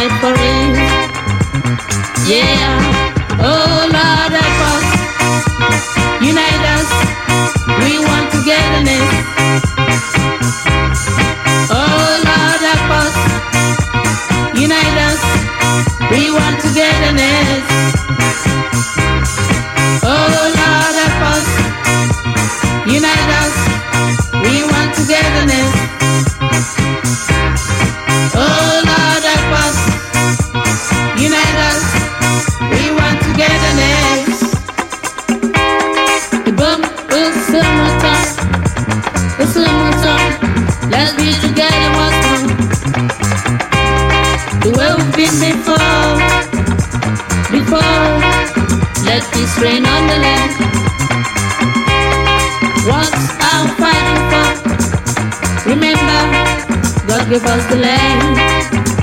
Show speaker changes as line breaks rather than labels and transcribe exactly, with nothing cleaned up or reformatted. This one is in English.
fight for it. Yeah. Oh Lord, help us. Unite us. We want togetherness. Oh Lord, help us. Unite us. We want togetherness. Oh Lord, help us. Unite us. We want togetherness. Oh Lord, help us. Unite us. We want togetherness. The boom, boom, summertime. The summertime. Let's be together once more. The way we've been before. Before. Let peace reign on the land. What I'm fighting for. Remember, God gave us the land.